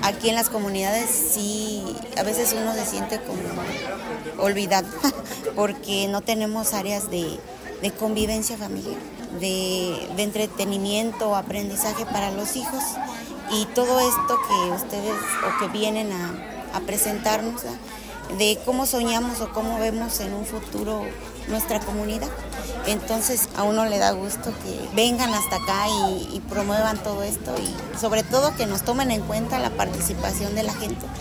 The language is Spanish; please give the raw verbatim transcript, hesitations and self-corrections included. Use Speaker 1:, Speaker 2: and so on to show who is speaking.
Speaker 1: aquí en las comunidades sí, a veces uno se siente como olvidado, porque no tenemos áreas de, de convivencia familiar, de, de entretenimiento, aprendizaje para los hijos, y todo esto que ustedes o que vienen a, a presentarnos, ¿eh? De cómo soñamos o cómo vemos en un futuro nuestra comunidad. Entonces a uno le da gusto que vengan hasta acá y, y promuevan todo esto, y sobre todo que nos tomen en cuenta la participación de la gente.